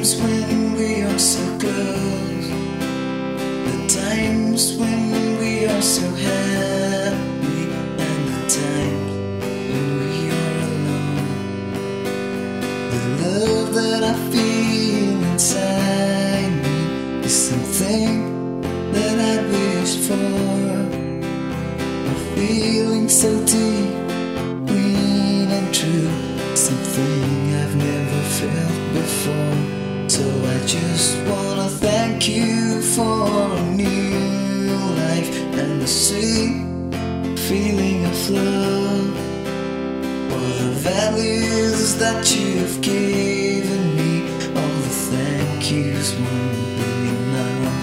times when we are so close, the times when we are so happy, and the times when we are alone. The love that I feel inside me is something that I wished for. A feeling so deep, green and true, something I've never felt before. So I just wanna thank you for a new life and the sweet feeling of love, for the values that you've given me. All the thank yous won't be enough.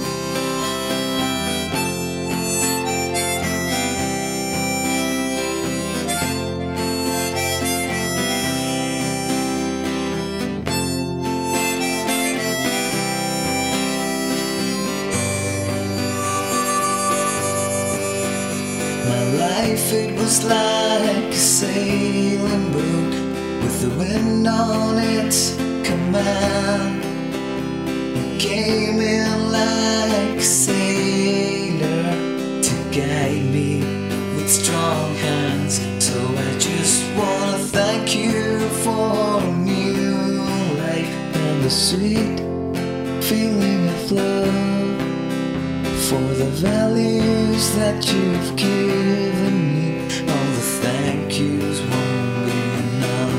My life, it was like a sailing boat with the wind on its command. You came in like a sailor to guide me with strong hands. So I just wanna thank you for a new life and the sweet feeling of love, for the values that you've given me. All the thank yous won't be enough.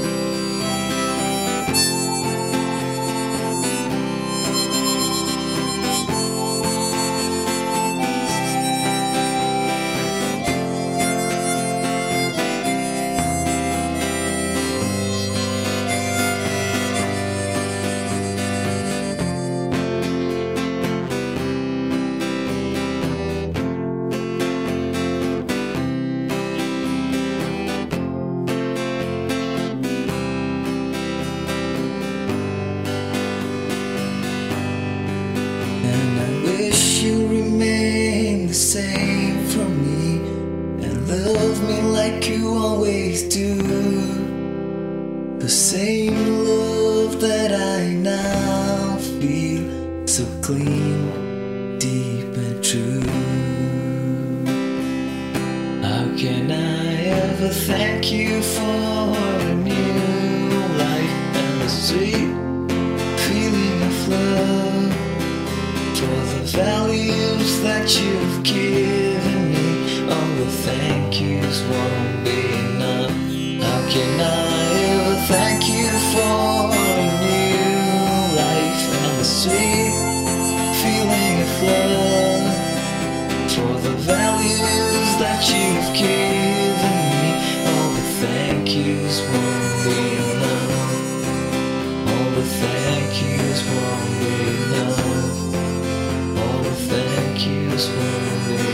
Remain the same for me and love me like you always do. The same love that I now feel, so clean, deep and true. How can I ever thank you for a new life and the sweet feeling of love, for the values that you've given me? All the thank yous won't be enough. How can I ever thank you for a new life and the sweet feeling of love, for the values that you've given me? All the thank yous won't be enough. All the thank yous won't be enough. All the thank yous won't be